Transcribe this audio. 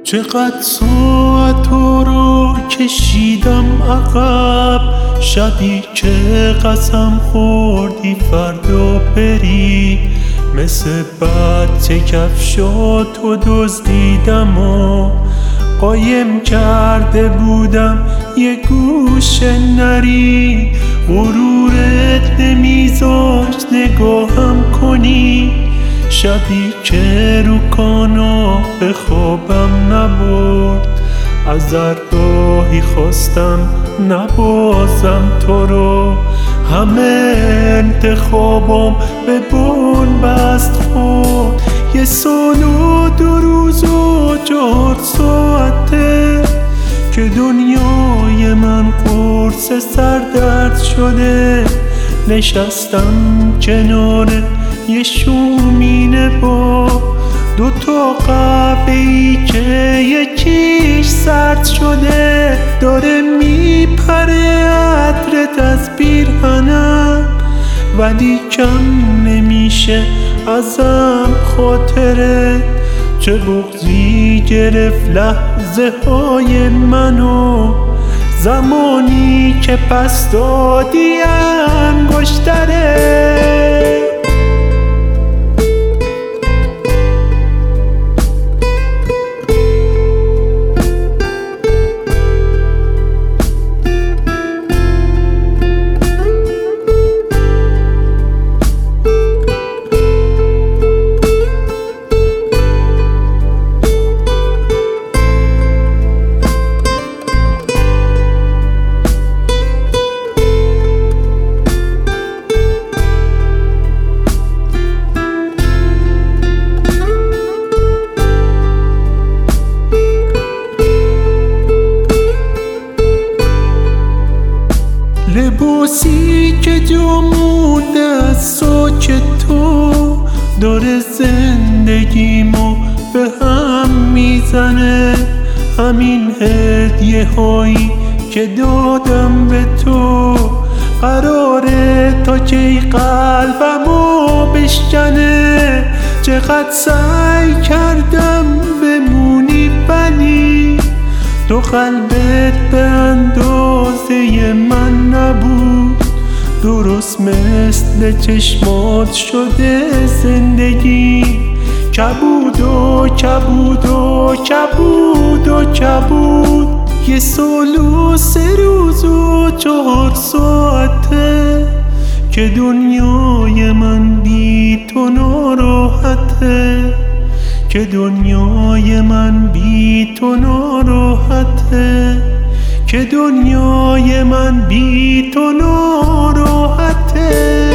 چقدر ساعت رو کشیدم عقب، شبی که قسم خوردی فردا بری، مثل بچه کفشاتو دزدیدم و قایم کرده بودم یه گوشه نری. غرورت نمیذاشت نگاهم کنی، شبی که رو کانا به خوابم نبرد. از راهی خواستم نبازم تو رو، همه انتخابم به بن بست خورد. 1 سال و 2 روز و 4 ساعته که دنیای من قرص سردرد شده. نشستم کنار یه شومینه با 2 تا قهوه‌ای که یکیش سرد شده. داره میپره عطرت از پیرهنم، ولی کم نمیشه ازم خاطره. چه بغضی گرفت لحظه های منو، زمانی که پس دادی انگشتره. لباسی که جا مونده از ساک تو، داره زندگیمو به هم میزنه. همین هدیه هایی که دادم به تو، قراره تا کی قلبمو بشکنه. چقدر سعی کردم بمونی ولی تو قلبت به اندازه من نبود. درست مثل چشمات شده زندگی، کبود و کبود و کبود و کبود. 1 سال و 3 روز و 4 ساعته که دنیای من بی تو ناراحته، که دنیای من بی تو ناراحته، که دنیای من بی تو ناراحته.